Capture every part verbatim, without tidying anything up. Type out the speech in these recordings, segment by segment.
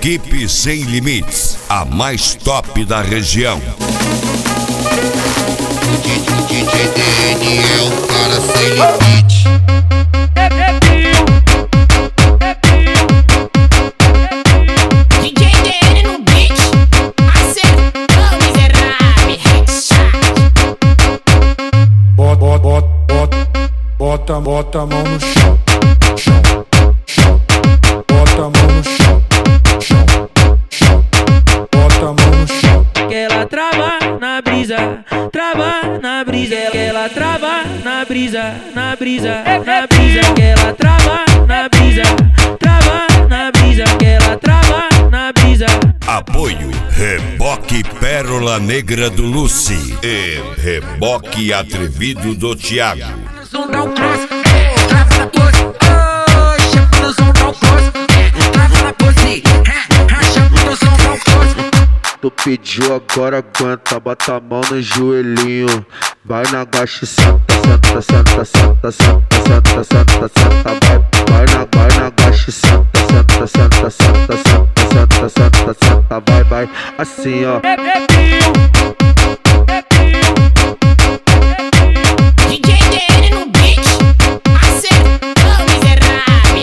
Equipe Sem Limites, a mais top da região. D J D N é o cara sem limite. D J D N no beat, acertou miserável. Bota, bota, bota, bota, bota a mão no chão, chão, chão. Bota a mão no chão, chão, chão. Bota a mão no chão. Que ela trava na brisa, trava na brisa, que ela trava na brisa, na brisa, na brisa, que ela trava na brisa, trava na brisa, que ela trava na brisa. Apoio Reboque Pérola Negra do Lucy e Reboque Atrevido do Thiago. Tu pediu, agora aguenta, bota a mão no joelhinho. Vai na gacha e senta, senta, senta, senta, senta, senta, senta, senta. Vai, vai na, vai na gacha e senta, senta, senta, senta, senta, senta, senta, senta. Vai, vai, assim ó. D J D N no beat, acertou miserável.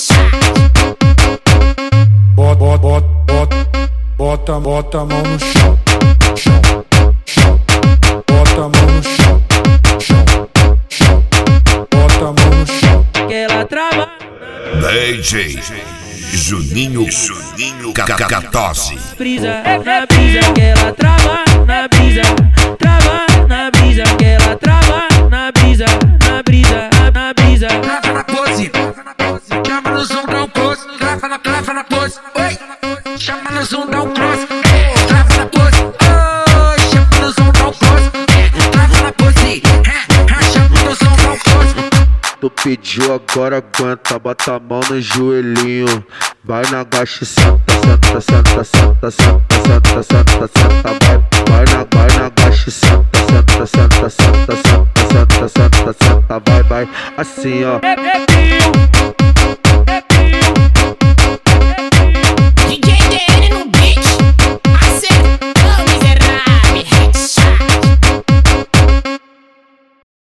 Bota, bota, bota, bota, bota a mão no chão, chão, chão. Bota a mão no chão, chão, chão. Bota a mão no chão. Que ela trava. D J Juninho, Juninho Cacatose. Brisa, na brisa, que ela trava na brisa, trava na brisa, que ela trava na brisa, na brisa, na brisa. Trava na pose, chama no zoom, dá um close. Trava na, trava na pose, oi. Chama no zoom, dá um cross. Trava na pose, oi. Chama no zoom, dá um cross. Trava na pose, chama no zoom, dá um cross. Tu pediu, agora aguenta, bota a mão no joelhinho. Vai na gacha e senta, senta, senta, senta, senta, senta, senta, senta. Vai, vai na, vai na gacha e senta, senta, senta, senta, senta, senta, senta, senta. Vai, vai, assim ó.